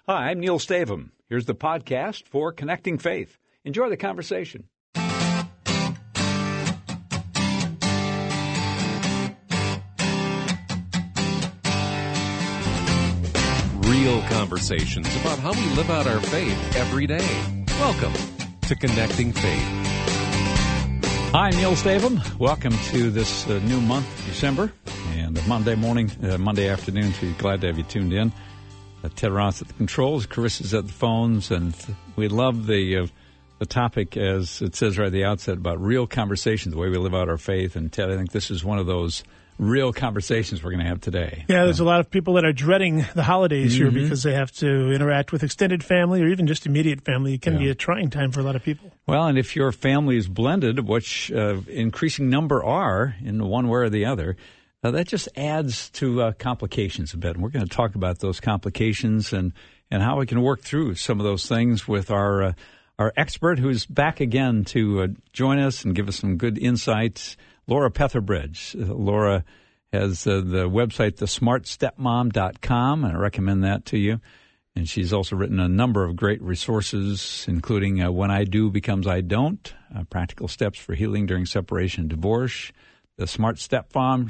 Hi, I'm Neil Stavum. Here's the podcast for Connecting Faith. Enjoy the conversation. Real conversations about how we live out our faith every day. Welcome to Connecting Faith. Hi, I'm Neil Stavum. Welcome to this new month, December, and Monday morning, Monday afternoon. Glad to have you tuned in. Ted Ross at the controls, Carissa's at the phones, and we love the topic, as it says right at the outset, about real conversations, the way we live out our faith. And Ted, I think this is one of those real conversations we're going to have today. Yeah, there's a lot of people that are dreading the holidays here because they have to interact with extended family or even just immediate family. It can be a trying time for a lot of people. Well, and if your family is blended, which increasing number are in one way or the other, that just adds to complications a bit. And we're going to talk about those complications and how we can work through some of those things with our expert, who's back again to join us and give us some good insights, Laura Petherbridge. Laura has the website, thesmartstepmom.com, and I recommend that to you. And she's also written a number of great resources, including When I Do Becomes I Don't, Practical Steps for Healing During Separation and Divorce, The Smart Stepmom.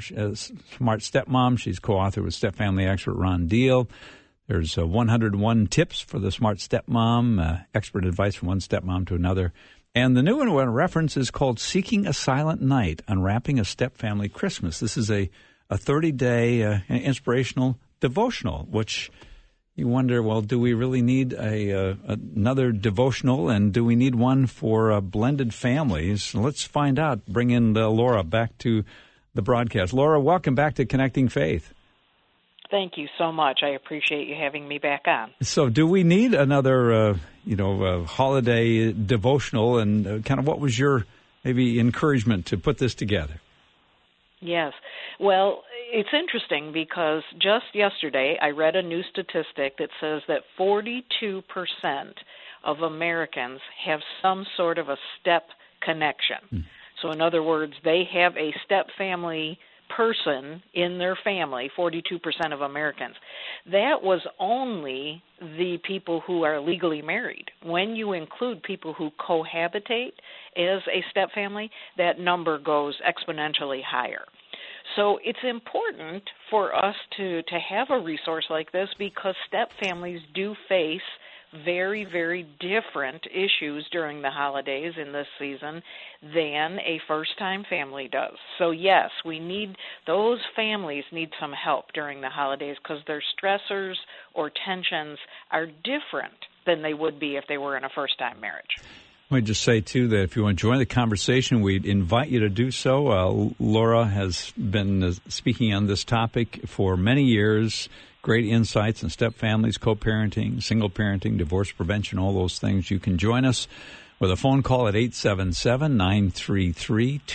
She's co-author with step family expert Ron Deal. There's 101 tips for the smart stepmom, expert advice from one stepmom to another. And the new one reference is called Seeking a Silent Night, Unwrapping a Step Family Christmas. This is a 30-day inspirational devotional, which you wonder, well, do we really need another devotional, and do we need one for blended families? Let's find out. Bring in Laura back to the broadcast. Laura, welcome back to Connecting Faith. Thank you so much. I appreciate you having me back on. So do we need another, holiday devotional, and kind of what was your maybe encouragement to put this together? Yes. Well, it's interesting because just yesterday I read a new statistic that says that 42% of Americans have some sort of a step connection. So in other words, they have a step family person in their family, 42% of Americans. That was only the people who are legally married. When you include people who cohabitate as a step family, that number goes exponentially higher. So it's important for us to have a resource like this because step families do face very, very different issues during the holidays in this season than a first-time family does. So, yes, those families need some help during the holidays because their stressors or tensions are different than they would be if they were in a first-time marriage. Let me just say, too, that if you want to join the conversation, we'd invite you to do so. Laura has been speaking on this topic for many years. Great insights on step families, co-parenting, single parenting, divorce prevention, all those things. You can join us with a phone call at 877-933-2484,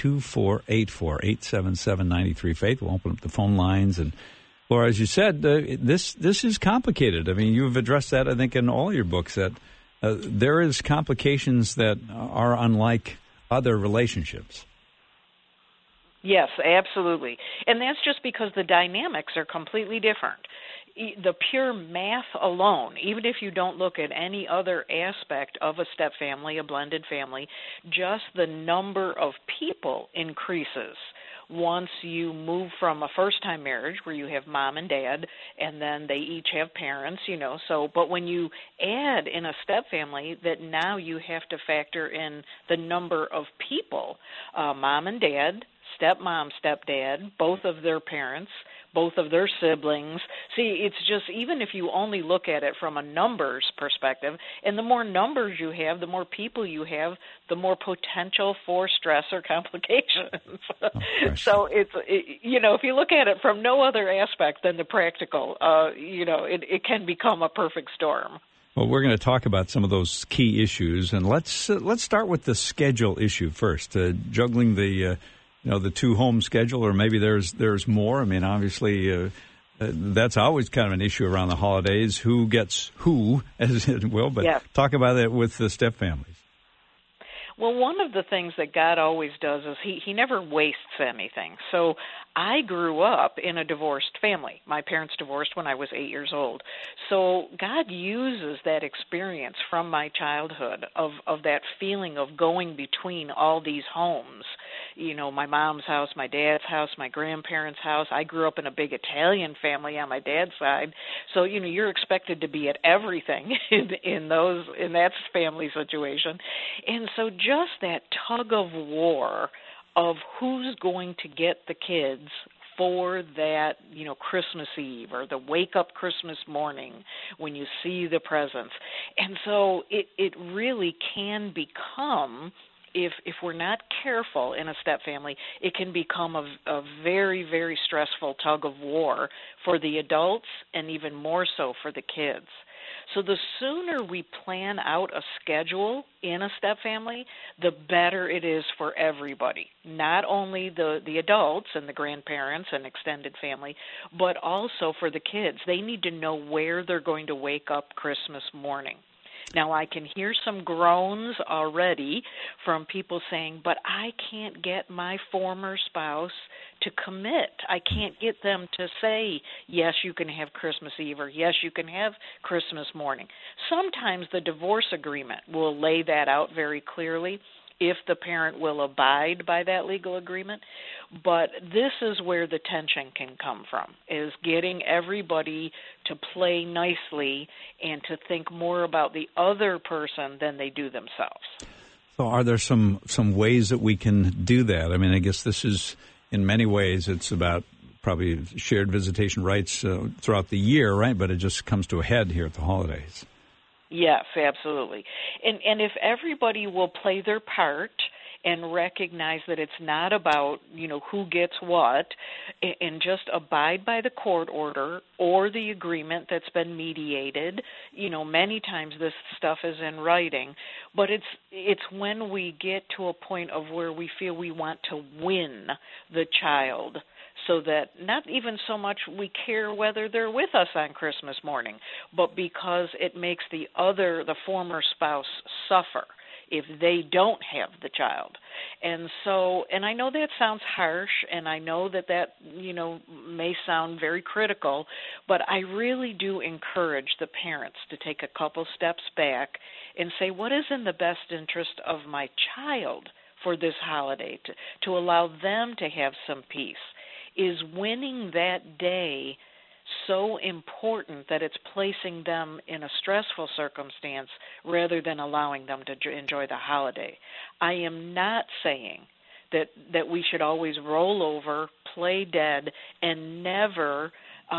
877-93-FAITH. We'll open up the phone lines. And, Laura, as you said, this is complicated. I mean, you've addressed that, I think, in all your books, that there is complications that are unlike other relationships. Yes, absolutely. And that's just because the dynamics are completely different. The pure math alone, even if you don't look at any other aspect of a step family, a blended family, just the number of people increases once you move from a first-time marriage where you have mom and dad and then they each have parents, but when you add in a step family that now you have to factor in the number of people, mom and dad, stepmom, stepdad, both of their parents, both of their siblings. See, it's just, even if you only look at it from a numbers perspective, and the more numbers you have, the more people you have, the more potential for stress or complications. So if you look at it from no other aspect than the practical, it can become a perfect storm. Well, we're going to talk about some of those key issues, and let's start with the schedule issue first. Juggling the two-home schedule, or maybe there's more. I mean, obviously, that's always kind of an issue around the holidays. Who gets who, as it will, but talk about that with the step families. Well, one of the things that God always does is he never wastes anything. So I grew up in a divorced family. My parents divorced when I was 8 years old. So God uses that experience from my childhood of that feeling of going between all these homes. You know, my mom's house, my dad's house, my grandparents' house. I grew up in a big Italian family on my dad's side. So, you know, you're expected to be at everything in that family situation. And so just that tug of war of who's going to get the kids for that, you know, Christmas Eve or the wake up Christmas morning when you see the presents. And so it really can become, if we're not careful in a step family, it can become a very, very stressful tug of war for the adults and even more so for the kids. So the sooner we plan out a schedule in a step family, the better it is for everybody, not only the adults and the grandparents and extended family, but also for the kids. They need to know where they're going to wake up Christmas morning. Now, I can hear some groans already from people saying, but I can't get my former spouse to commit. I can't get them to say, yes, you can have Christmas Eve, or yes, you can have Christmas morning. Sometimes the divorce agreement will lay that out very clearly if the parent will abide by that legal agreement. But this is where the tension can come from, is getting everybody to play nicely and to think more about the other person than they do themselves. So are there some ways that we can do that? I mean, I guess this is, in many ways, it's about probably shared visitation rights throughout the year, right? But it just comes to a head here at the holidays. Yes, absolutely. And if everybody will play their part and recognize that it's not about, you know, who gets what, and just abide by the court order or the agreement that's been mediated. You know, many times this stuff is in writing, but it's when we get to a point of where we feel we want to win the child, so that not even so much we care whether they're with us on Christmas morning, but because it makes the former spouse suffer if they don't have the child. And so, and I know that sounds harsh, and I know that you know, may sound very critical, but I really do encourage the parents to take a couple steps back and say, what is in the best interest of my child for this holiday, to allow them to have some peace? Is winning that day so important that it's placing them in a stressful circumstance rather than allowing them to enjoy the holiday? I am not saying that we should always roll over, play dead, and never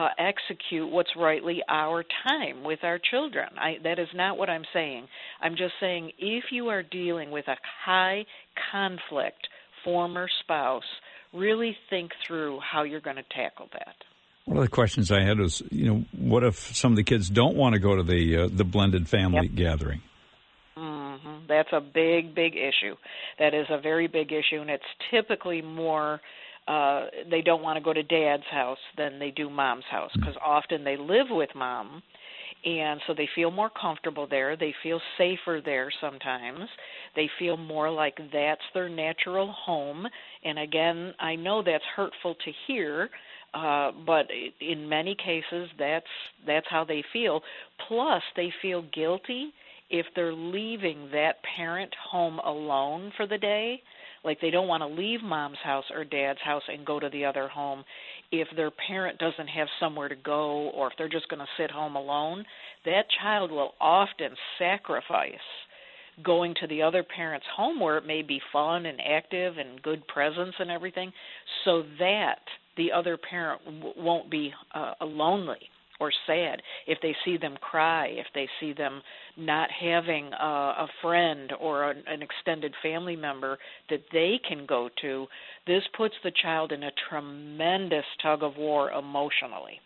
execute what's rightly our time with our children. That is not what I'm saying. I'm just saying if you are dealing with a high conflict former spouse, really think through how you're going to tackle that. One of the questions I had was, you know, what if some of the kids don't want to go to the blended family gathering? Mm-hmm. That's a big, big issue. That is a very big issue, and it's typically more they don't want to go to dad's house than they do mom's house, because often they live with mom, and so they feel more comfortable there. They feel safer there sometimes. They feel more like that's their natural home. And again, I know that's hurtful to hear, but in many cases that's how they feel. Plus, they feel guilty if they're leaving that parent home alone for the day. Like they don't want to leave mom's house or dad's house and go to the other home if their parent doesn't have somewhere to go, or if they're just going to sit home alone. That child will often sacrifice going to the other parent's home where it may be fun and active and good presents and everything, so that the other parent won't be lonely or sad if they see them cry, if they see them not having a friend or an extended family member that they can go to. This puts the child in a tremendous tug of war emotionally.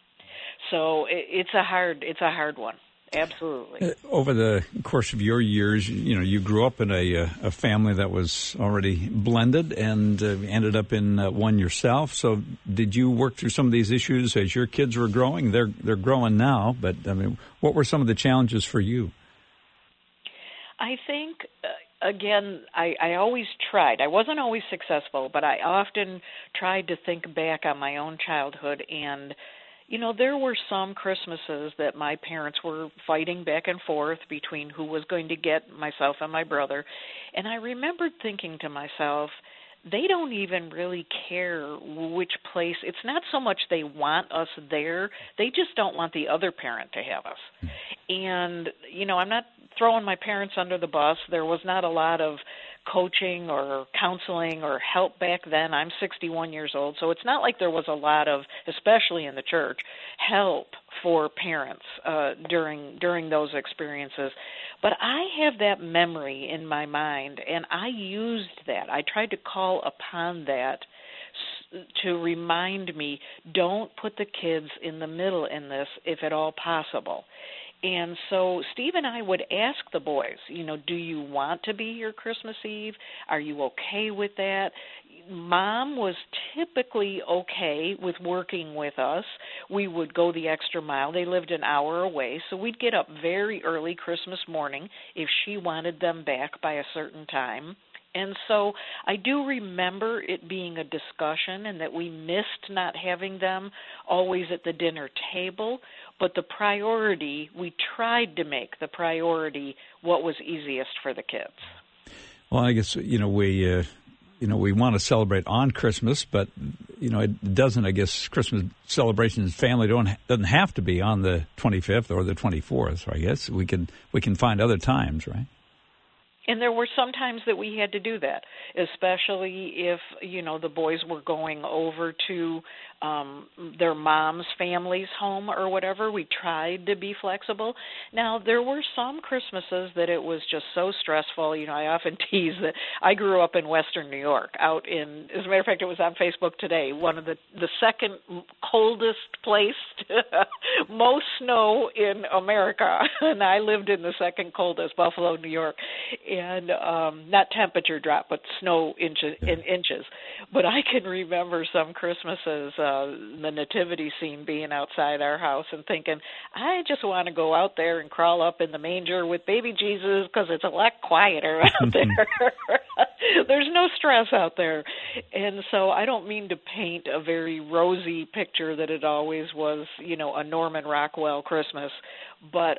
So it's a hard one. Absolutely. Over the course of your years, you know, you grew up in a family that was already blended and ended up in one yourself. So did you work through some of these issues as your kids were growing? They're growing now, but I mean, what were some of the challenges for you? I think again, I always tried. I wasn't always successful, but I often tried to think back on my own childhood. And, there were some Christmases that my parents were fighting back and forth between who was going to get myself and my brother. And I remembered thinking to myself, they don't even really care which place. It's not so much they want us there. They just don't want the other parent to have us. And, I'm not throwing my parents under the bus. There was not a lot of coaching or counseling or help back then. I'm 61 years old, so it's not like there was a lot of, especially in the church, help for parents during those experiences. But I have that memory in my mind, and I used that. I tried to call upon that to remind me, don't put the kids in the middle in this if at all possible. And so Steve and I would ask the boys, do you want to be here Christmas Eve? Are you okay with that? Mom was typically okay with working with us. We would go the extra mile. They lived an hour away, so we'd get up very early Christmas morning if she wanted them back by a certain time. And so I do remember it being a discussion and that we missed not having them always at the dinner table, but the priority, we tried to make the priority what was easiest for the kids. Well, I guess, we want to celebrate on Christmas, but, it doesn't, I guess, Christmas celebrations, family doesn't have to be on the 25th or the 24th, so I guess we can find other times, right? And there were some times that we had to do that, especially if, the boys were going over to their mom's family's home or whatever. We tried to be flexible. Now, there were some Christmases that it was just so stressful. I often tease that I grew up in Western New York, as a matter of fact, it was on Facebook today, one of the second coldest place, most snow in America, and I lived in the second coldest, Buffalo, New York. And not temperature drop, but snow in inches. But I can remember some Christmases, the nativity scene being outside our house and thinking, I just want to go out there and crawl up in the manger with baby Jesus because it's a lot quieter out there. There's no stress out there. And so I don't mean to paint a very rosy picture that it always was, a Norman Rockwell Christmas, but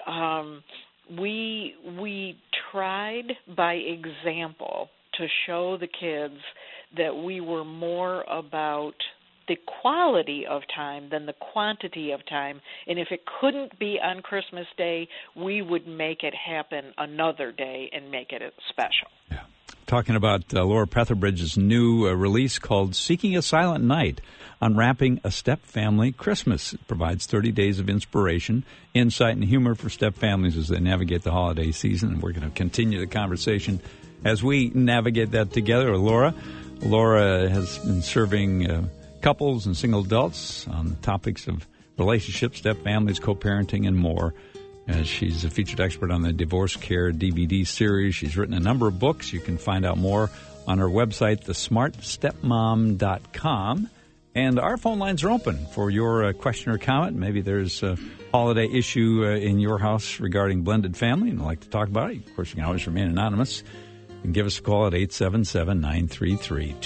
we tried by example to show the kids that we were more about the quality of time than the quantity of time. And if it couldn't be on Christmas Day, we would make it happen another day and make it special. Yeah. Talking about Laura Petherbridge's new release called Seeking a Silent Night, Unwrapping a Step Family Christmas. It provides 30 days of inspiration, insight, and humor for step families as they navigate the holiday season. And we're going to continue the conversation as we navigate that together with Laura. Laura has been serving couples and single adults on the topics of relationships, step families, co-parenting, and more. She's a featured expert on the Divorce Care DVD series. She's written a number of books. You can find out more on her website, thesmartstepmom.com. And our phone lines are open for your question or comment. Maybe there's a holiday issue in your house regarding blended family and you'd like to talk about it. Of course, you can always remain anonymous. You can give us a call at 877-933-2484.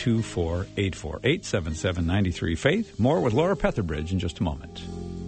877-93-FAITH. More with Laura Petherbridge in just a moment.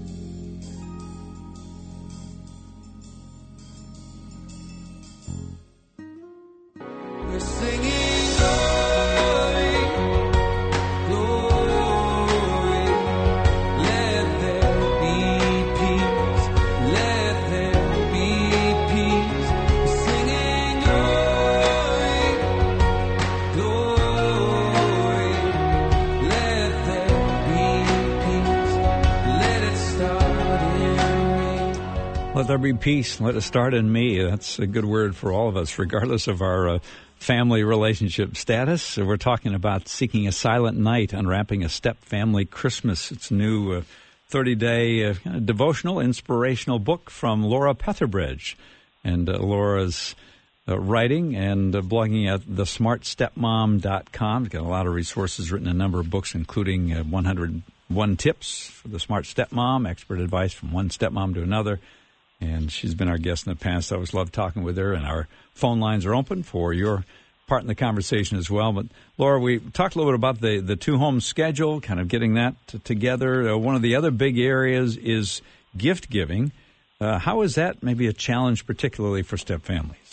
Let there be peace. Let it start in me. That's a good word for all of us, regardless of our family relationship status. So we're talking about Seeking a Silent Night, Unwrapping a Step Family Christmas. It's a new 30-day devotional, inspirational book from Laura Petherbridge. And Laura's writing and blogging at thesmartstepmom.com. Got a lot of resources, written a number of books, including 101 Tips for the Smart Stepmom, expert advice from one stepmom to another. And she's been our guest in the past. I always love talking with her, and our phone lines are open for your part in the conversation as well. But, Laura, we talked a little bit about the two-home schedule, kind of getting that together. One of the other big areas is gift giving. How is that maybe a challenge, particularly for step families?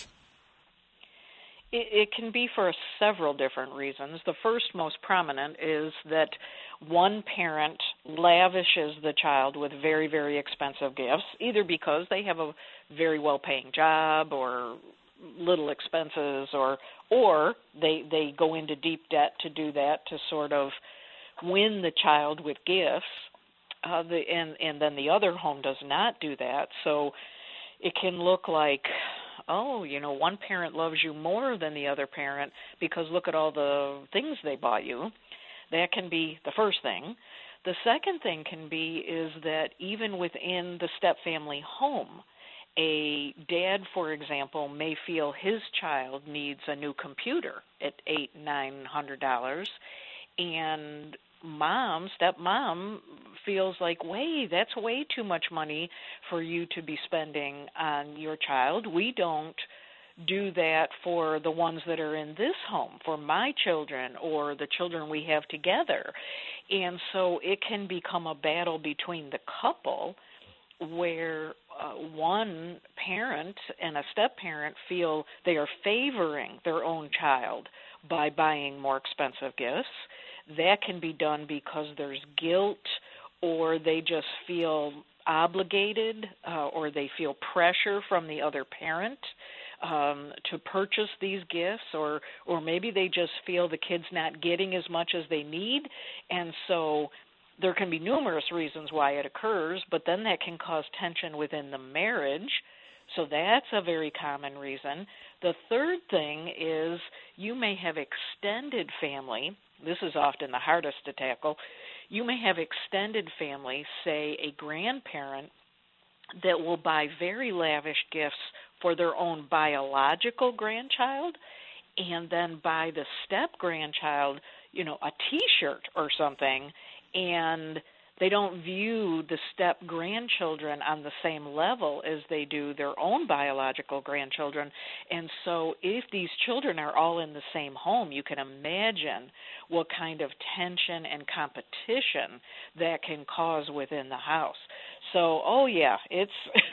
It can be for several different reasons. The first most prominent is that one parent lavishes the child with very, very expensive gifts, either because they have a very well-paying job or little expenses, or they go into deep debt to do that, to sort of win the child with gifts, and then the other home does not do that. So it can look like, one parent loves you more than the other parent because look at all the things they bought you. That can be the first thing. The second thing can be is that even within the step-family home, a dad, for example, may feel his child needs a new computer at $800-900, and stepmom feels like, that's way too much money for you to be spending on your child. We don't do that for the ones that are in this home, for my children or the children we have together. And so it can become a battle between the couple where one parent and a step-parent feel they are favoring their own child by buying more expensive gifts. That can be done because there's guilt, or they just feel obligated, or they feel pressure from the other parent to purchase these gifts, or maybe they just feel the kid's not getting as much as they need, and so there can be numerous reasons why it occurs, but then that can cause tension within the marriage. So that's a very common reason. The third thing is you may have extended family. This is often the hardest to tackle. You may have extended family, say a grandparent, that will buy very lavish gifts for their own biological grandchild, and then buy the step-grandchild, a T-shirt or something, and they don't view the step-grandchildren on the same level as they do their own biological grandchildren. And so if these children are all in the same home, you can imagine what kind of tension and competition that can cause within the house. So, it's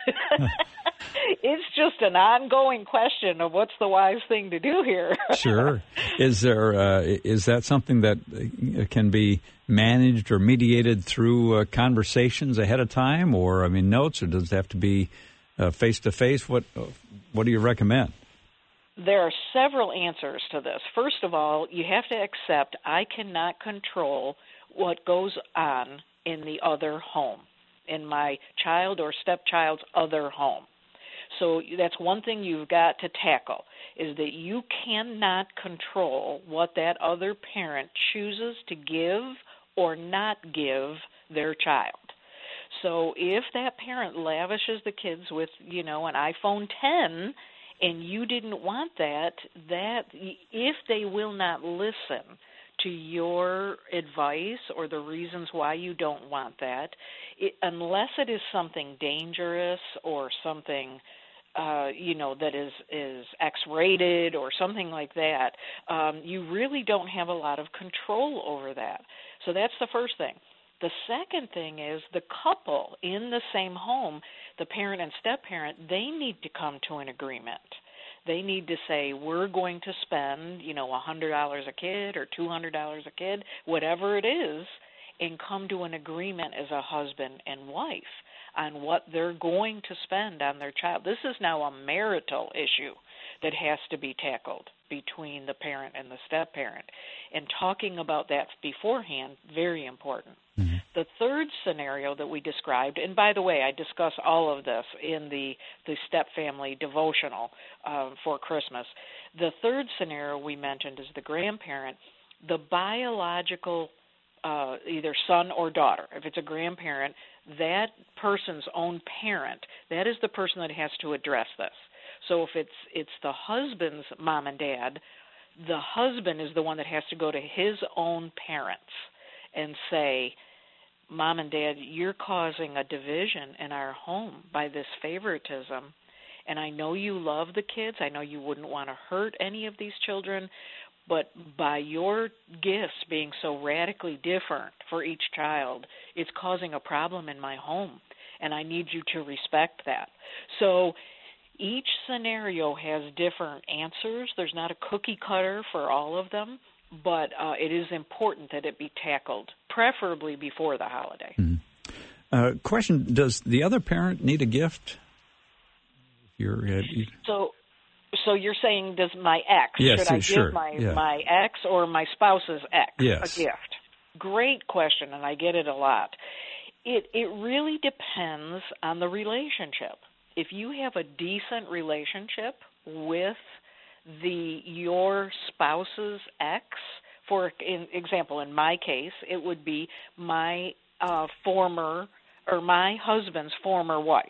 it's just an ongoing question of what's the wise thing to do here. Sure. Is that something that can be managed or mediated through conversations ahead of time, or notes, or does it have to be face to face? What do you recommend? There are several answers to this. First of all, you have to accept I cannot control what goes on in the other home, in my child or stepchild's other home. So that's one thing you've got to tackle, is that you cannot control what that other parent chooses to give or not give their child. So if that parent lavishes the kids with, an iPhone 10 and you didn't want that if they will not listen to your advice or the reasons why you don't want that, unless it is something dangerous or something that is X-rated or something like that, you really don't have a lot of control over that. So that's the first thing. The second thing is the couple in the same home, the parent and step-parent, they need to come to an agreement. They need to say, we're going to spend, $100 a kid or $200 a kid, whatever it is, and come to an agreement as a husband and wife on what they're going to spend on their child. This is now a marital issue that has to be tackled between the parent and the step-parent. And talking about that beforehand, very important. Mm-hmm. The third scenario that we described, and by the way, I discuss all of this in the step-family devotional for Christmas. The third scenario we mentioned is the grandparent, the biological either son or daughter. If it's a grandparent, that person's own parent, that is the person that has to address this. So if it's the husband's mom and dad, the husband is the one that has to go to his own parents and say, Mom and Dad, you're causing a division in our home by this favoritism. And I know you love the kids. I know you wouldn't want to hurt any of these children. But by your gifts being so radically different for each child, it's causing a problem in my home. And I need you to respect that. So each scenario has different answers. There's not a cookie cutter for all of them. But it is important that it be tackled, preferably before the holiday. Mm-hmm. Question, does the other parent need a gift? So you're saying, does my ex, yes, should I sure. give my ex or my spouse's ex yes. a gift? Great question, and I get it a lot. It really depends on the relationship. If you have a decent relationship with your spouse's ex, for example, in my case, it would be my my husband's former wife.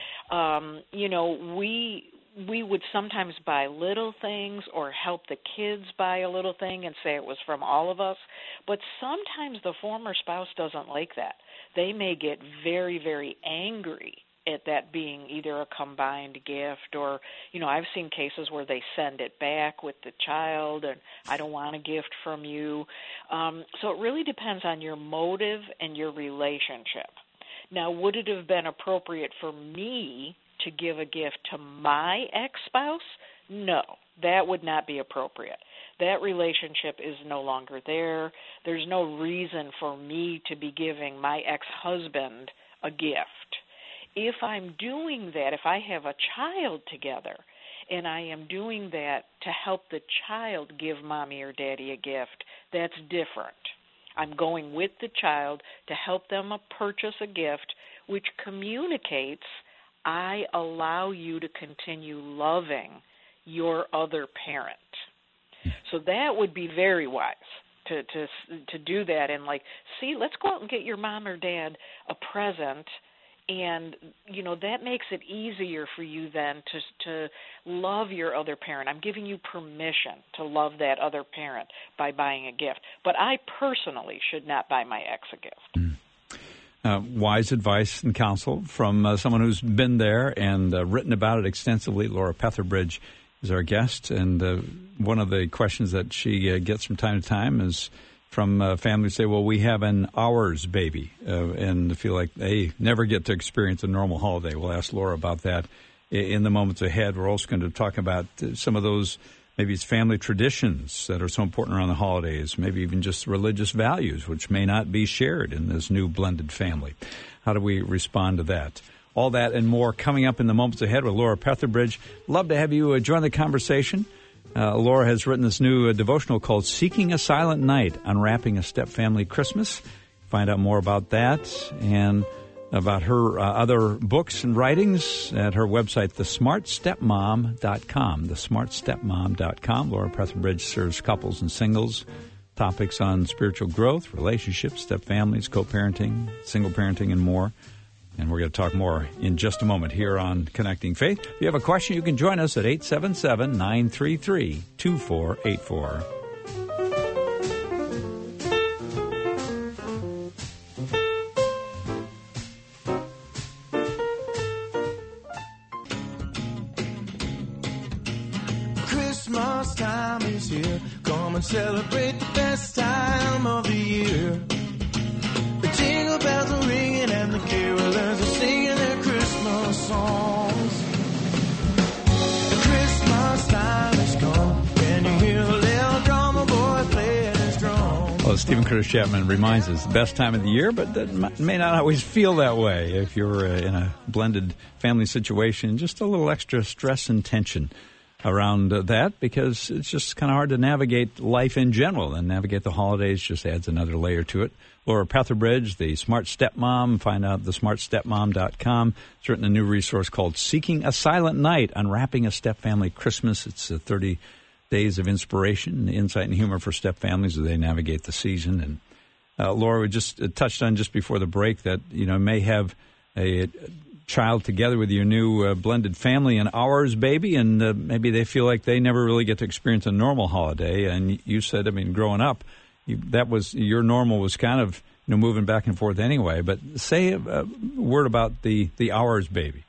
We would sometimes buy little things or help the kids buy a little thing and say it was from all of us. But sometimes the former spouse doesn't like that. They may get very, very angry at that being either a combined gift or, I've seen cases where they send it back with the child and I don't want a gift from you. So it really depends on your motive and your relationship. Now, would it have been appropriate for me to give a gift to my ex-spouse? No, that would not be appropriate. That relationship is no longer there. There's no reason for me to be giving my ex-husband a gift. If I'm doing that, if I have a child together and I am doing that to help the child give mommy or daddy a gift, that's different. I'm going with the child to help them purchase a gift which communicates, I allow you to continue loving your other parent. So that would be very wise to do that and let's go out and get your mom or dad a present. And, that makes it easier for you then to love your other parent. I'm giving you permission to love that other parent by buying a gift. But I personally should not buy my ex a gift. Wise advice and counsel from someone who's been there and written about it extensively. Laura Petherbridge is our guest. And one of the questions that she gets from time to time is from families say, well, we have an hours baby, and feel like they never get to experience a normal holiday. We'll ask Laura about that in the moments ahead. We're also going to talk about some of those, maybe it's family traditions that are so important around the holidays, maybe even just religious values, which may not be shared in this new blended family. How do we respond to that? All that and more coming up in the moments ahead with Laura Petherbridge. Love to have you join the conversation. Laura has written this new devotional called Seeking a Silent Night, Unwrapping a Step-Family Christmas. Find out more about that and about her other books and writings at her website, thesmartstepmom.com, thesmartstepmom.com. Laura Petherbridge serves couples and singles, topics on spiritual growth, relationships, step-families, co-parenting, single parenting, and more. And we're going to talk more in just a moment here on Connecting Faith. If you have a question, you can join us at 877-933-2484. Christmas time is here. Come and celebrate the best time of the year. The jingle bells are ringing and the carolers are singing their Christmas songs. The Christmas time has come. Can you hear the little drummer boy playing his drum? Well, Stephen Curtis Chapman reminds us the best time of the year, but that may not always feel that way if you're in a blended family situation. Just a little extra stress and tension around that because it's just kind of hard to navigate life in general, and navigate the holidays just adds another layer to it. Laura Petherbridge, the Smart Stepmom, find out thesmartstepmom.com. It's written a new resource called Seeking a Silent Night, Unwrapping a Step-Family Christmas. It's 30 days of inspiration, insight, and humor for step families as they navigate the season. And Laura, we just touched on just before the break that, may have a child together with your new blended family, an hours baby, and maybe they feel like they never really get to experience a normal holiday. And you said, growing up, your normal was kind of moving back and forth anyway. But say a word about the ours baby.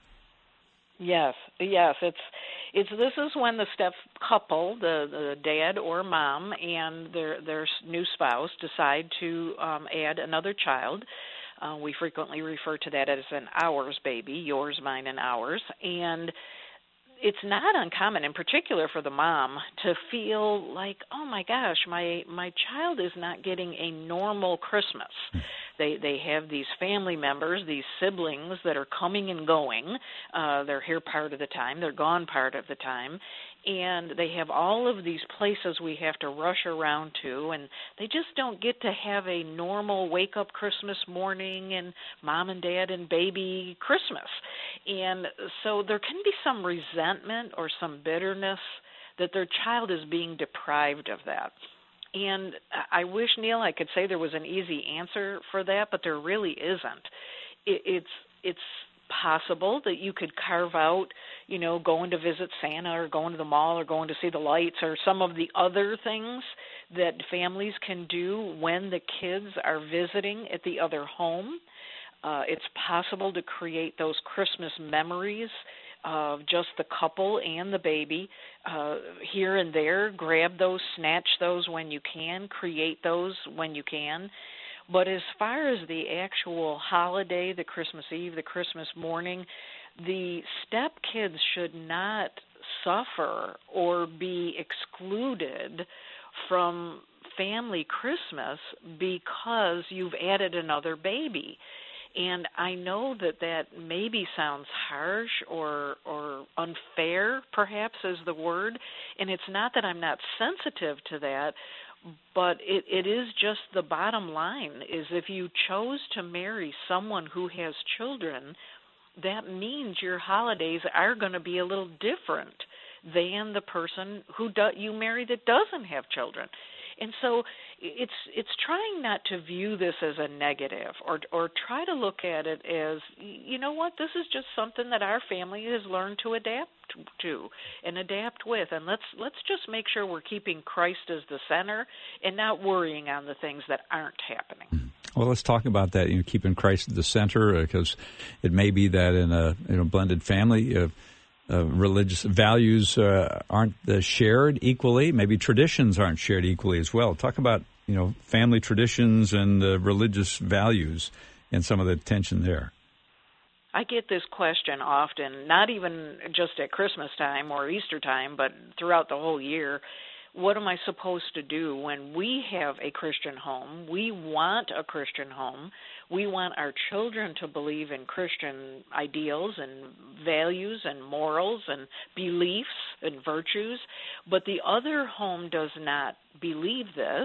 Yes. It's this is when the step couple, the dad or mom, and their new spouse decide to add another child. We frequently refer to that as an ours baby, yours, mine, and ours. And it's not uncommon, in particular for the mom, to feel like, oh my gosh, my child is not getting a normal Christmas. They have these family members, these siblings that are coming and going. They're here part of the time, they're gone part of the time, and they have all of these places we have to rush around to, and they just don't get to have a normal wake-up Christmas morning and mom and dad and baby Christmas. And so there can be some resentment or some bitterness that their child is being deprived of that. And I wish, Neil, I could say there was an easy answer for that, but there really isn't. It's possible that you could carve out, going to visit Santa or going to the mall or going to see the lights or some of the other things that families can do when the kids are visiting at the other home. It's possible to create those Christmas memories of just the couple and the baby here and there. Grab those, snatch those when you can, create those when you can. But as far as the actual holiday, the Christmas Eve, the Christmas morning, the step kids should not suffer or be excluded from family Christmas because you've added another baby. And I know that maybe sounds harsh or unfair, perhaps, is the word. And it's not that I'm not sensitive to that, but it is just the bottom line, is if you chose to marry someone who has children, that means your holidays are going to be a little different than the person who you marry that doesn't have children. And so it's trying not to view this as a negative or try to look at it as, you know what, this is just something that our family has learned to adapt to and adapt with. And let's just make sure we're keeping Christ as the center and not worrying on the things that aren't happening. Well, let's talk about that, keeping Christ at the center, because it may be that in a blended family, religious values aren't shared equally. Maybe traditions aren't shared equally as well. Talk about, family traditions and religious values and some of the tension there. I get this question often, not even just at Christmas time or Easter time, but throughout the whole year. What am I supposed to do when we have a Christian home? We want a Christian home. We want our children to believe in Christian ideals and values and morals and beliefs and virtues, but the other home does not believe this.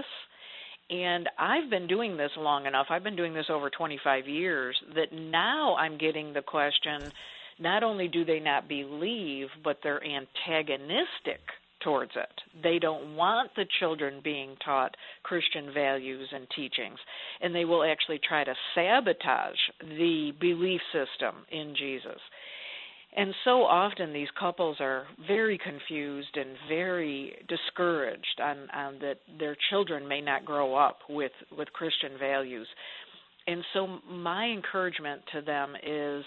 And I've been doing this long enough, I've been doing this over 25 years, that now I'm getting the question, not only do they not believe, but they're antagonistic towards it. They don't want the children being taught Christian values and teachings, and they will actually try to sabotage the belief system in Jesus. And so often these couples are very confused and very discouraged on that their children may not grow up with Christian values. And so my encouragement to them is,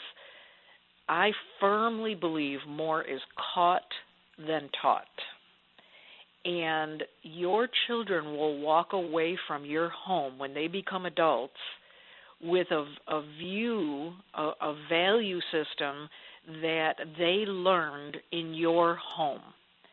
I firmly believe more is caught than taught. And your children will walk away from your home when they become adults with a view, a value system that they learned in your home.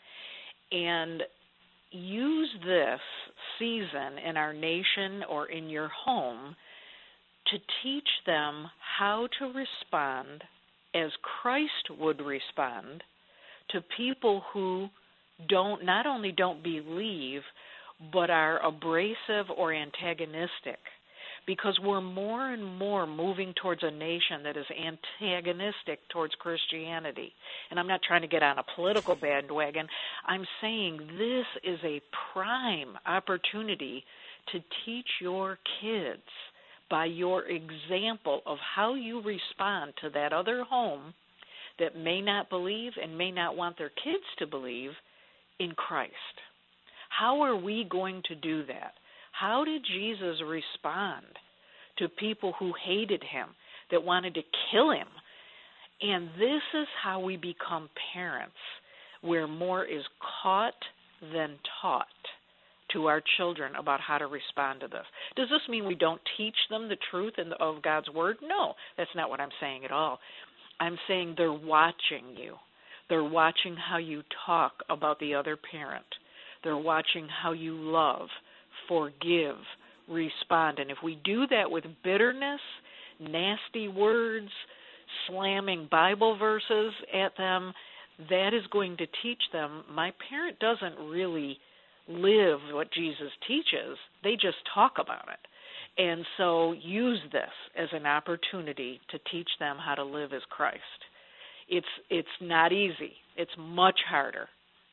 And use this season in our nation or in your home to teach them how to respond as Christ would respond to people who not only don't believe, but are abrasive or antagonistic, because we're more and more moving towards a nation that is antagonistic towards Christianity. And I'm not trying to get on a political bandwagon. I'm saying this is a prime opportunity to teach your kids by your example of how you respond to that other home that may not believe and may not want their kids to believe in Christ. How are we going to do that? How did Jesus respond to people who hated him, that wanted to kill him. And this is how we become parents, where more is caught than taught to our children about how to respond to this. Does this mean we don't teach them the truth of God's Word? No, that's not what I'm saying at all. I'm saying they're watching you. They're watching how you talk about the other parent. They're watching how you love, forgive, respond. And if we do that with bitterness, nasty words, slamming Bible verses at them, that is going to teach them, my parent doesn't really live what Jesus teaches. They just talk about it. And so use this as an opportunity to teach them how to live as Christ. It's not easy. It's much harder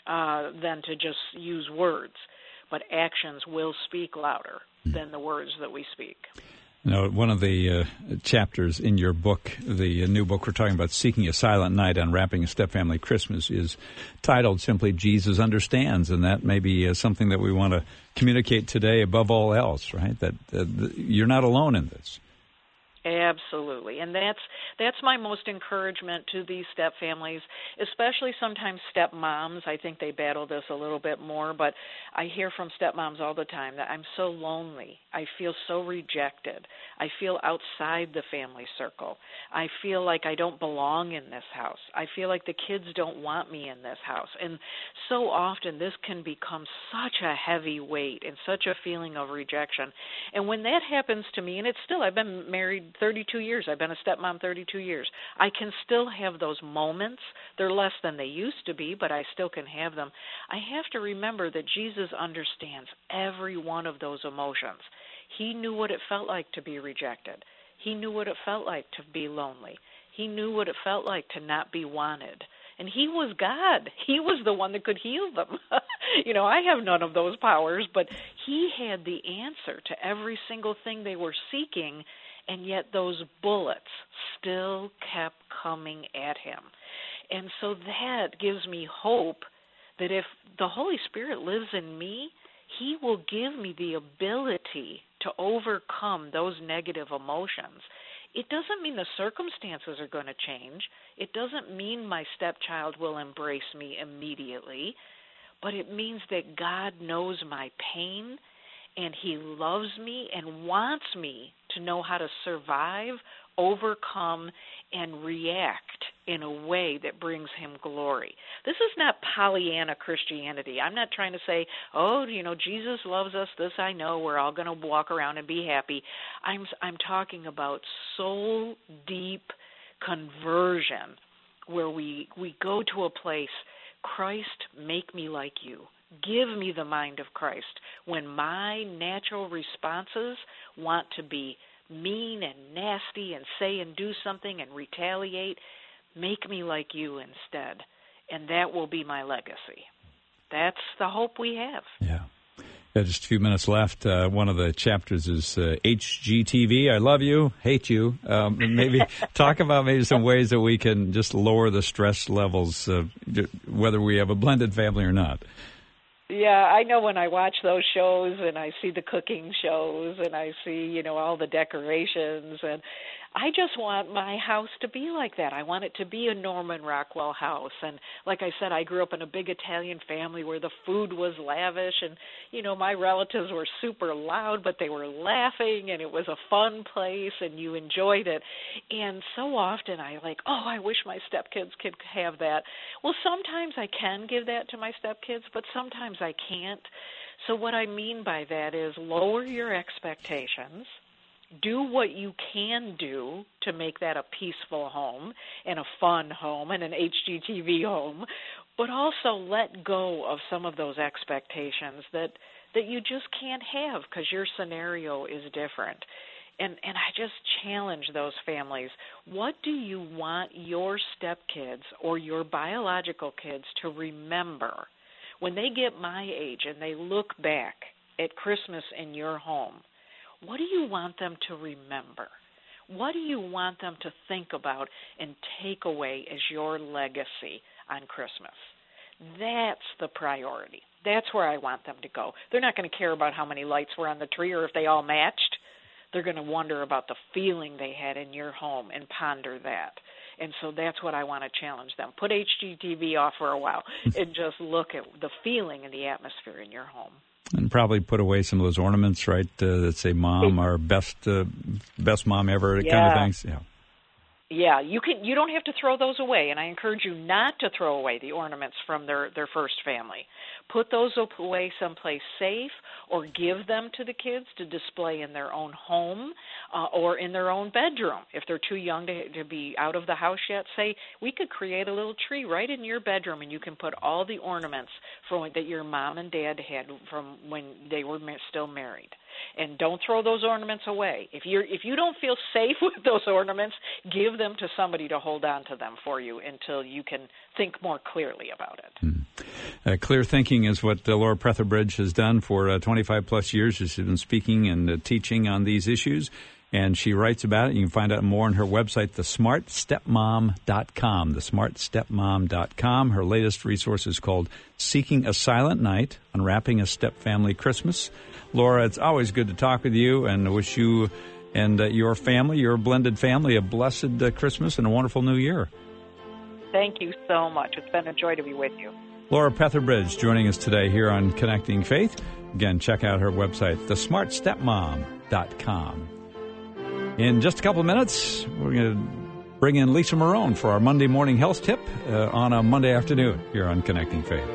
than to just use words, but actions will speak louder than the words that we speak. Now, one of the chapters in your book, the new book we're talking about, Seeking a Silent Night, Unwrapping a Step-Family Christmas, is titled simply Jesus Understands, and that may be something that we want to communicate today above all else, right? That you're not alone in this. Absolutely, and that's my most encouragement to these step families, especially sometimes stepmoms. I think they battle this a little bit more, but I hear from stepmoms all the time that I'm so lonely. I feel so rejected. I feel outside the family circle. I feel like I don't belong in this house. I feel like the kids don't want me in this house. And so often this can become such a heavy weight and such a feeling of rejection. And when that happens to me, and it's still, I've been married 32 years. I've been a stepmom 32 years. I can still have those moments. They're less than they used to be, but I still can have them. I have to remember that Jesus understands every one of those emotions. He knew what it felt like to be rejected. He knew what it felt like to be lonely. He knew what it felt like to not be wanted. And he was God. He was the one that could heal them. I have none of those powers, but he had the answer to every single thing they were seeking, and yet those bullets still kept coming at him. And so that gives me hope that if the Holy Spirit lives in me, he will give me the ability to overcome those negative emotions. It doesn't mean the circumstances are going to change. It doesn't mean my stepchild will embrace me immediately, but it means that God knows my pain, and he loves me and wants me to know how to survive, overcome, and react in a way that brings him glory. This is not Pollyanna Christianity. I'm not trying to say, Jesus loves us, this I know, we're all going to walk around and be happy. I'm talking about soul deep conversion where we go to a place, Christ, make me like you. Give me the mind of Christ. When my natural responses want to be mean and nasty and say and do something and retaliate, make me like you instead. And that will be my legacy. That's the hope we have. Yeah. Just a few minutes left. One of the chapters is HGTV. I love you, hate you. Maybe talk about maybe some ways that we can just lower the stress levels, whether we have a blended family or not. Yeah, I know when I watch those shows and I see the cooking shows and I see, all the decorations, and I just want my house to be like that. I want it to be a Norman Rockwell house. And like I said, I grew up in a big Italian family where the food was lavish and, my relatives were super loud, but they were laughing and it was a fun place and you enjoyed it. And so often I wish my stepkids could have that. Well, sometimes I can give that to my stepkids, but sometimes I can't. So what I mean by that is lower your expectations. Do what you can do to make that a peaceful home and a fun home and an HGTV home, but also let go of some of those expectations that you just can't have because your scenario is different. And I just challenge those families. What do you want your stepkids or your biological kids to remember when they get my age and they look back at Christmas in your home? What do you want them to remember? What do you want them to think about and take away as your legacy on Christmas? That's the priority. That's where I want them to go. They're not going to care about how many lights were on the tree or if they all matched. they're going to wonder about the feeling they had in your home and ponder that. And so that's what I want to challenge them. Put HGTV off for a while and just look at the feeling and the atmosphere in your home. And probably put away some of those ornaments, right, that say mom or best mom ever kind of things. Yeah. Yeah, you don't have to throw those away, and I encourage you not to throw away the ornaments from their first family. Put those away someplace safe, or give them to the kids to display in their own home or in their own bedroom. If they're too young to be out of the house yet, say, we could create a little tree right in your bedroom, and you can put all the ornaments that your mom and dad had from when they were still married. And don't throw those ornaments away. If you don't feel safe with those ornaments, give them to somebody to hold on to them for you until you can think more clearly about it. Clear thinking is what Laura Pretherbridge has done for 25-plus years. She's been speaking and teaching on these issues, and she writes about it. You can find out more on her website, thesmartstepmom.com, thesmartstepmom.com. Her latest resource is called Seeking a Silent Night, Unwrapping a Step Family Christmas. Laura, it's always good to talk with you, and I wish you and your family, your blended family, a blessed Christmas and a wonderful New Year. Thank you so much. It's been a joy to be with you. Laura Pretherbridge joining us today here on Connecting Faith. Again, check out her website, thesmartstepmom.com. In just a couple of minutes, we're going to bring in Lisa Marone for our Monday morning health tip on a Monday afternoon here on Connecting Faith.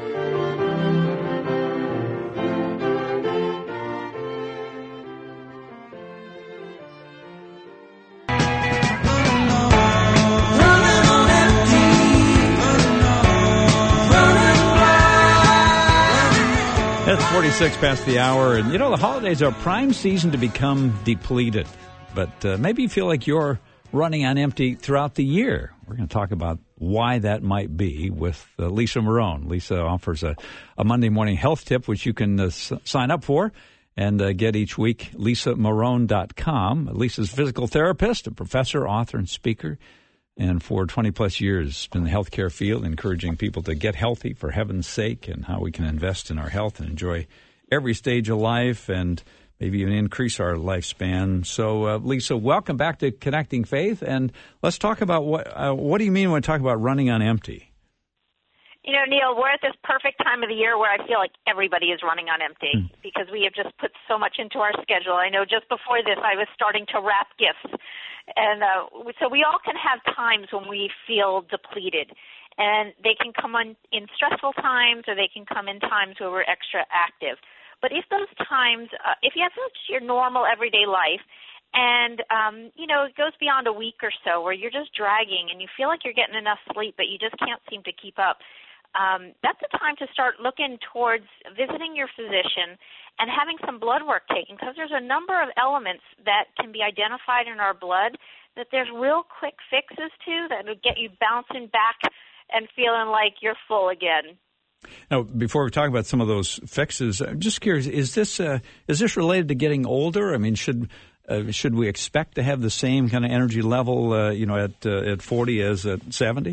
It's 46 past the hour, and the holidays are a prime season to become depleted. But maybe you feel like you're running on empty throughout the year. We're going to talk about why that might be with Lisa Marone. Lisa offers a Monday morning health tip, which you can sign up for and get each week, lisamarone.com. Lisa's a physical therapist, a professor, author, and speaker. And for 20-plus years, been in the healthcare field, encouraging people to get healthy for heaven's sake and how we can invest in our health and enjoy every stage of life and maybe even increase our lifespan. So, Lisa, welcome back to Connecting Faith. And let's talk about what do you mean when we talk about running on empty? Neil, we're at this perfect time of the year where I feel like everybody is running on empty because we have just put so much into our schedule. I know just before this I was starting to wrap gifts. And so we all can have times when we feel depleted. And they can come on in stressful times or they can come in times where we're extra active. But if those times, if you have your normal everyday life and, it goes beyond a week or so where you're just dragging and you feel like you're getting enough sleep but you just can't seem to keep up, that's the time to start looking towards visiting your physician and having some blood work taken because there's a number of elements that can be identified in our blood that there's real quick fixes to that will get you bouncing back and feeling like you're full again. Now, before we talk about some of those fixes, I'm just curious, is this related to getting older? I mean, should we expect to have the same kind of energy level, at 40 as at 70?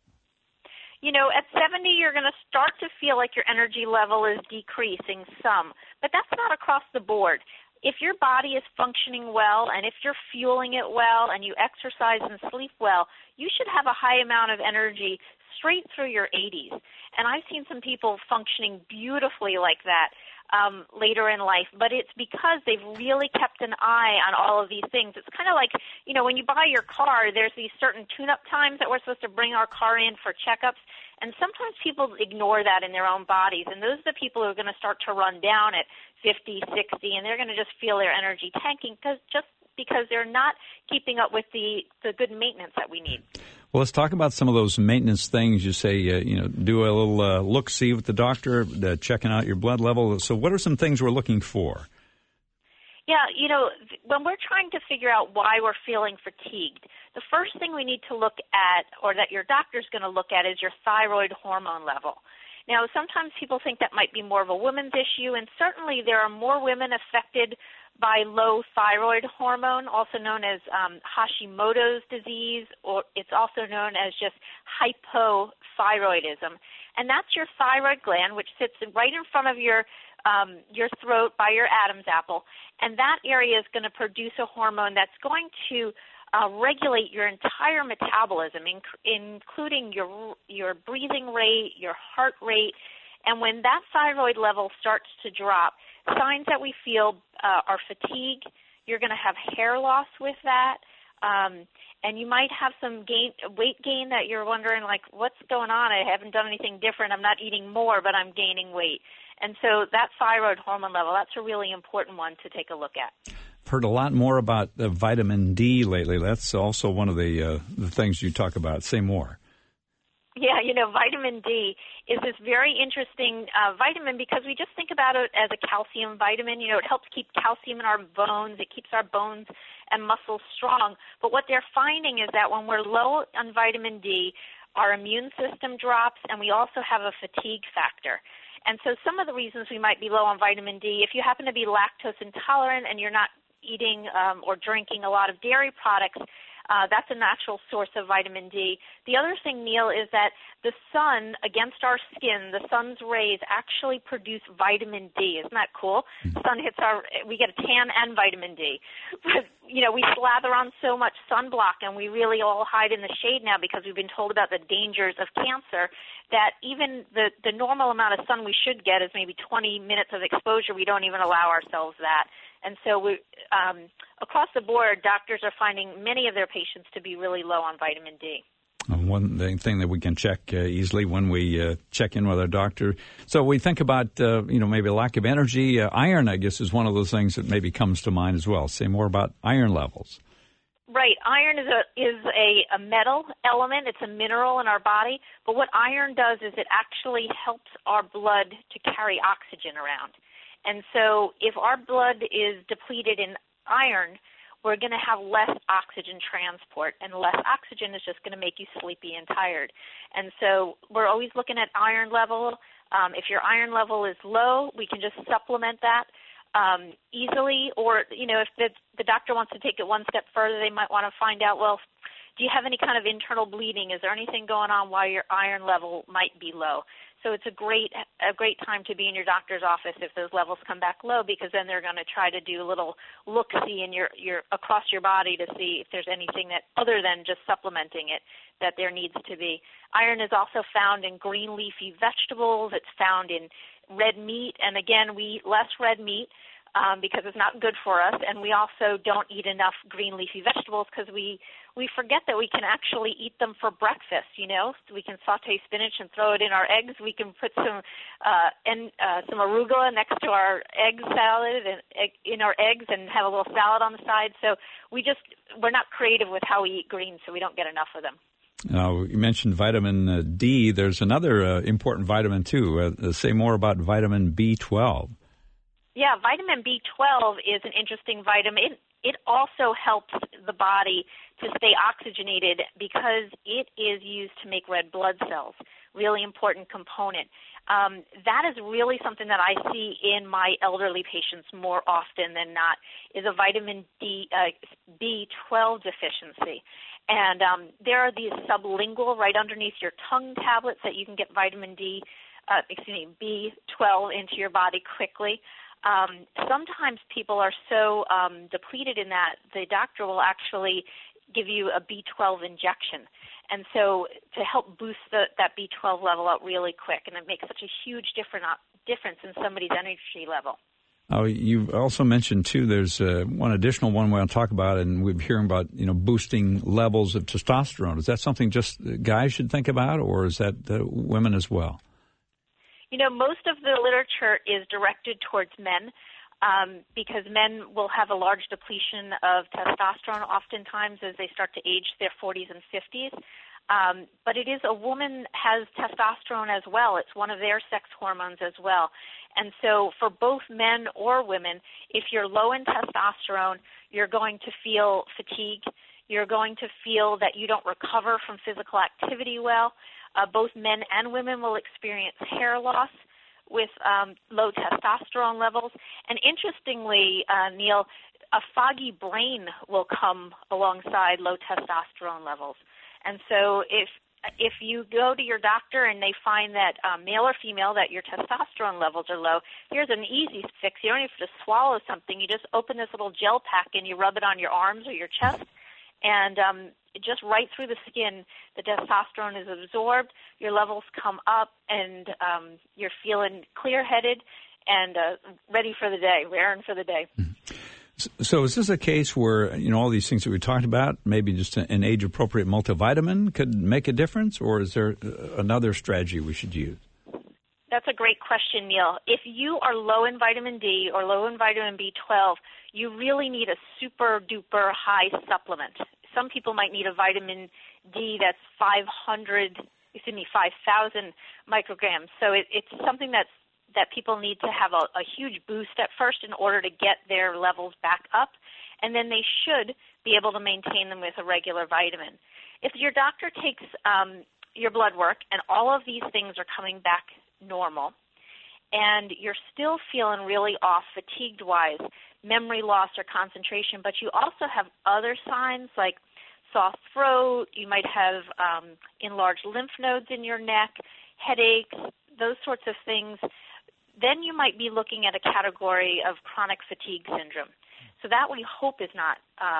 At 70, you're going to start to feel like your energy level is decreasing some, but that's not across the board. If your body is functioning well and if you're fueling it well and you exercise and sleep well, you should have a high amount of energy straight through your 80s. And I've seen some people functioning beautifully like that later in life, but it's because they've really kept an eye on all of these things. It's kind of like, when you buy your car, there's these certain tune-up times that we're supposed to bring our car in for checkups, and sometimes people ignore that in their own bodies, and those are the people who are going to start to run down at 50, 60, and they're going to just feel their energy tanking because they're not keeping up with the good maintenance that we need. Well, let's talk about some of those maintenance things. You say, do a little look-see with the doctor, checking out your blood level. So what are some things we're looking for? Yeah, when we're trying to figure out why we're feeling fatigued, the first thing we need to look at, or that your doctor's going to look at, is your thyroid hormone level. Now, sometimes people think that might be more of a women's issue, and certainly there are more women affected by low thyroid hormone, also known as Hashimoto's disease, or it's also known as just hypothyroidism. And that's your thyroid gland, which sits right in front of your your throat by your Adam's apple, and that area is going to produce a hormone that's going to regulate your entire metabolism, including your breathing rate, your heart rate. And when that thyroid level starts to drop, signs that we feel are fatigue. You're going to have hair loss with that. And you might have some weight gain that you're wondering, like, what's going on? I haven't done anything different. I'm not eating more, but I'm gaining weight. And so that thyroid hormone level, that's a really important one to take a look at. I've heard a lot more about vitamin D lately. That's also one of the things you talk about. Say more. Yeah, vitamin D is this very interesting vitamin because we just think about it as a calcium vitamin. It helps keep calcium in our bones. It keeps our bones and muscles strong. But what they're finding is that when we're low on vitamin D, our immune system drops, and we also have a fatigue factor. And so some of the reasons we might be low on vitamin D, if you happen to be lactose intolerant and you're not eating or drinking a lot of dairy products, that's a natural source of vitamin D. The other thing, Neil, is that the sun against our skin, the sun's rays actually produce vitamin D. Isn't that cool? Sun hits we get a tan and vitamin D. But, we slather on so much sunblock, and we really all hide in the shade now because we've been told about the dangers of cancer, that even the normal amount of sun we should get is maybe 20 minutes of exposure. We don't even allow ourselves that. And so across the board, doctors are finding many of their patients to be really low on vitamin D. One thing that we can check easily when we check in with our doctor. So we think about, maybe a lack of energy. Iron, I guess, is one of those things that maybe comes to mind as well. Say more about iron levels. Right. Iron is a metal element. It's a mineral in our body. But what iron does is it actually helps our blood to carry oxygen around. And so if our blood is depleted in iron, we're going to have less oxygen transport, and less oxygen is just going to make you sleepy and tired. And so we're always looking at iron level. If your iron level is low, we can just supplement that easily. Or, if the doctor wants to take it one step further, they might want to find out, well, do you have any kind of internal bleeding? Is there anything going on while your iron level might be low? So it's a great time to be in your doctor's office if those levels come back low, because then they're going to try to do a little look-see in your across your body to see if there's anything that other than just supplementing it that there needs to be. Iron is also found in green leafy vegetables. It's found in red meat, and again, we eat less red meat because it's not good for us, and we also don't eat enough green leafy vegetables because we forget that we can actually eat them for breakfast. We can saute spinach and throw it in our eggs. We can put some arugula next to our egg salad and in our eggs and have a little salad on the side. So we're not creative with how we eat greens, so we don't get enough of them. You mentioned vitamin D. There's another important vitamin too. Say more about vitamin B12. Yeah, vitamin B12 is an interesting vitamin. It also helps the body to stay oxygenated because it is used to make red blood cells, really important component. That is really something that I see in my elderly patients more often than not, is a vitamin B12 deficiency. And there are these sublingual, right underneath your tongue tablets that you can get vitamin B12 into your body quickly. Sometimes people are so depleted in that the doctor will actually give you a B12 injection. And so to help boost that B12 level up really quick, and it makes such a huge difference in somebody's energy level. Oh, you also mentioned, too, there's one additional one we want to talk about, and we're hearing about, boosting levels of testosterone. Is that something just guys should think about, or is that women as well? Most of the literature is directed towards men because men will have a large depletion of testosterone oftentimes as they start to age their 40s and 50s. But it is a woman has testosterone as well. It's one of their sex hormones as well. And so for both men or women, if you're low in testosterone, you're going to feel fatigue. You're going to feel that you don't recover from physical activity well. Both men and women will experience hair loss with low testosterone levels. And interestingly, Neil, a foggy brain will come alongside low testosterone levels. And so if if you go to your doctor and they find that male or female, that your testosterone levels are low, here's an easy fix. You don't have to swallow something. You just open this little gel pack and you rub it on your arms or your chest, and just right through the skin, the testosterone is absorbed, your levels come up, and you're feeling clear-headed and ready for the day, raring for the day. So is this a case where, all these things that we talked about, maybe just an age-appropriate multivitamin could make a difference, or is there another strategy we should use? That's a great question, Neil. If you are low in vitamin D or low in vitamin B12, you really need a super-duper high supplement. Some people might need a vitamin D that's 5,000 micrograms. So it's something that people need to have a huge boost at first in order to get their levels back up, and then they should be able to maintain them with a regular vitamin. If your doctor takes your blood work and all of these things are coming back normal, and you're still feeling really off fatigue-wise, memory loss or concentration, but you also have other signs like soft throat, you might have enlarged lymph nodes in your neck, headaches, those sorts of things, then you might be looking at a category of chronic fatigue syndrome. So that we hope is not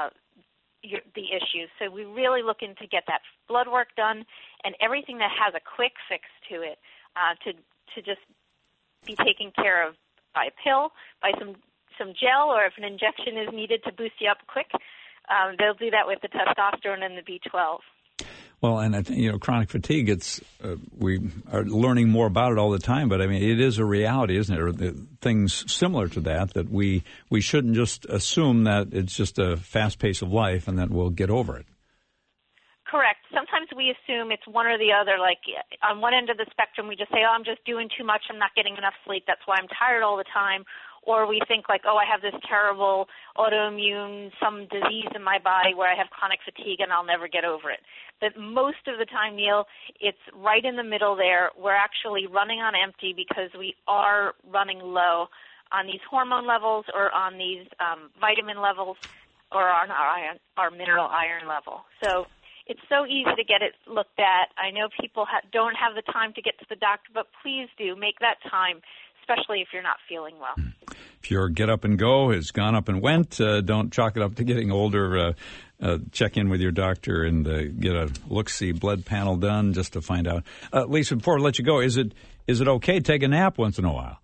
the issue. So we really looking to get that blood work done and everything that has a quick fix to it to just be taken care of by a pill, by some gel, or if an injection is needed to boost you up quick, they'll do that with the testosterone and the B12. Well, and I think, chronic fatigue, we are learning more about it all the time, but I mean, it is a reality, isn't it? Or things similar to that we shouldn't just assume that it's just a fast pace of life and that we'll get over it. Correct. Sometimes we assume it's one or the other. Like on one end of the spectrum, we just say, I'm just doing too much, I'm not getting enough sleep, that's why I'm tired all the time. Or we think like, I have this terrible autoimmune, some disease in my body where I have chronic fatigue and I'll never get over it. But most of the time, Neil, it's right in the middle there. We're actually running on empty because we are running low on these hormone levels or on these vitamin levels or on our mineral iron level. So it's so easy to get it looked at. I know people don't have the time to get to the doctor, but please do make that time, especially if you're not feeling well. If your get up and go has gone up and went, don't chalk it up to getting older. Check in with your doctor and get a look-see blood panel done just to find out. Lisa, before I let you go, is it okay to take a nap once in a while?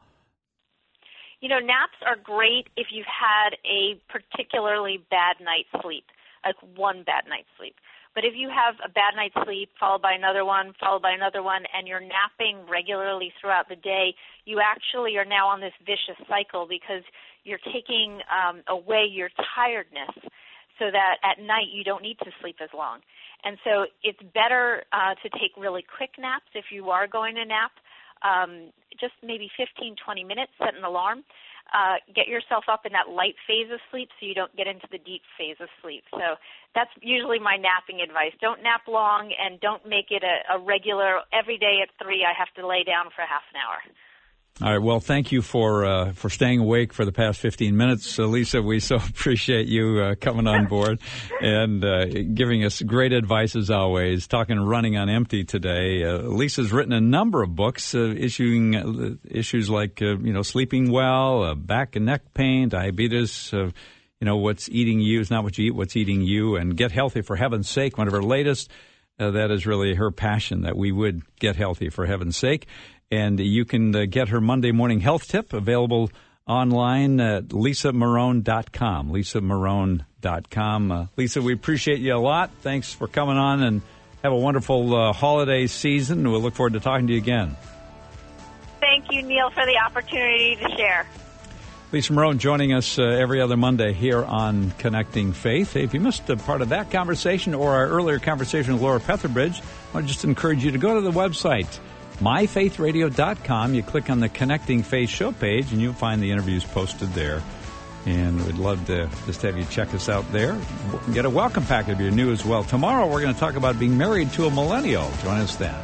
Naps are great if you've had a particularly bad night's sleep, like one bad night's sleep. But if you have a bad night's sleep followed by another one, and you're napping regularly throughout the day, you actually are now on this vicious cycle because you're taking away your tiredness so that at night you don't need to sleep as long. And so it's better to take really quick naps if you are going to nap, just maybe 15, 20 minutes, set an alarm. Get yourself up in that light phase of sleep so you don't get into the deep phase of sleep. So that's usually my napping advice. Don't nap long and don't make it a regular, every day at 3 I have to lay down for half an hour. All right. Well, thank you for staying awake for the past 15 minutes. Lisa, we so appreciate you coming on board and giving us great advice as always, running on empty today. Lisa's written a number of books issuing issues like, sleeping well, back and neck pain, diabetes, what's eating you is not what you eat, what's eating you, and Get Healthy for Heaven's Sake, one of her latest. That is really her passion, that we would get healthy for heaven's sake. And you can get her Monday morning health tip available online at lisamarone.com, lisamarone.com. Lisa, we appreciate you a lot. Thanks for coming on, and have a wonderful holiday season. We'll look forward to talking to you again. Thank you, Neil, for the opportunity to share. Lisa Marone joining us every other Monday here on Connecting Faith. Hey, if you missed a part of that conversation or our earlier conversation with Laura Petherbridge, I want to just encourage you to go to the website, myfaithradio.com. You click on the Connecting Faith show page, and you'll find the interviews posted there. And we'd love to just have you check us out there. Get a welcome packet if you're new as well. Tomorrow we're going to talk about being married to a millennial. Join us then.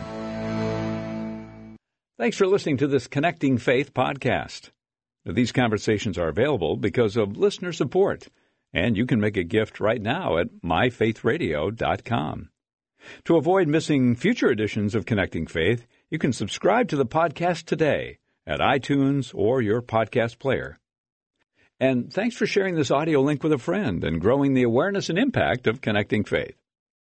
Thanks for listening to this Connecting Faith podcast. These conversations are available because of listener support, and you can make a gift right now at myfaithradio.com. To avoid missing future editions of Connecting Faith, you can subscribe to the podcast today at iTunes or your podcast player. And thanks for sharing this audio link with a friend and growing the awareness and impact of Connecting Faith.